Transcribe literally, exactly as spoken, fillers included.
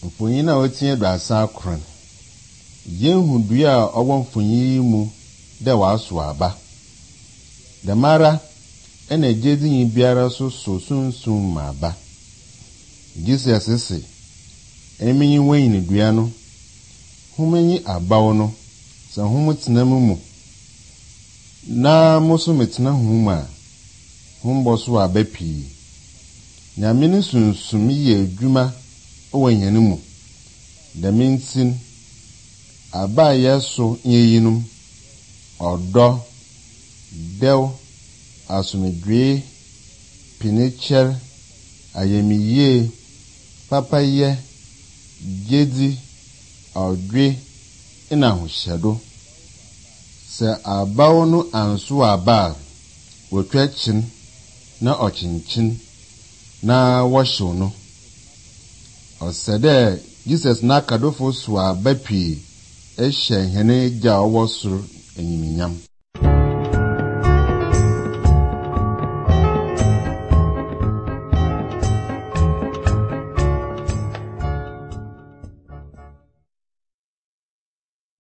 Mfonyin na otinye do asa akron. Yenhu dua a owo mfonyin mu de waso aba. Damara ena jedin biara so so sunsun ma aba. Jesus ese eminyi wenyin dua no humenyi abawo no sa humu tenamu mu na muso metena huma humbo so aba pii. Nyame ne sunsum ye adwuma o wanyane mu. Da mintin aba yeso yeyinum odo dew asumedwe pinicher ayemiye papaye jedi odwe ina hohyado se abawo no anso aba wotwachin na ochinchin na washo no osede Jesus na kadofo so aba pii ehye hene gya owo soro enyiminyam.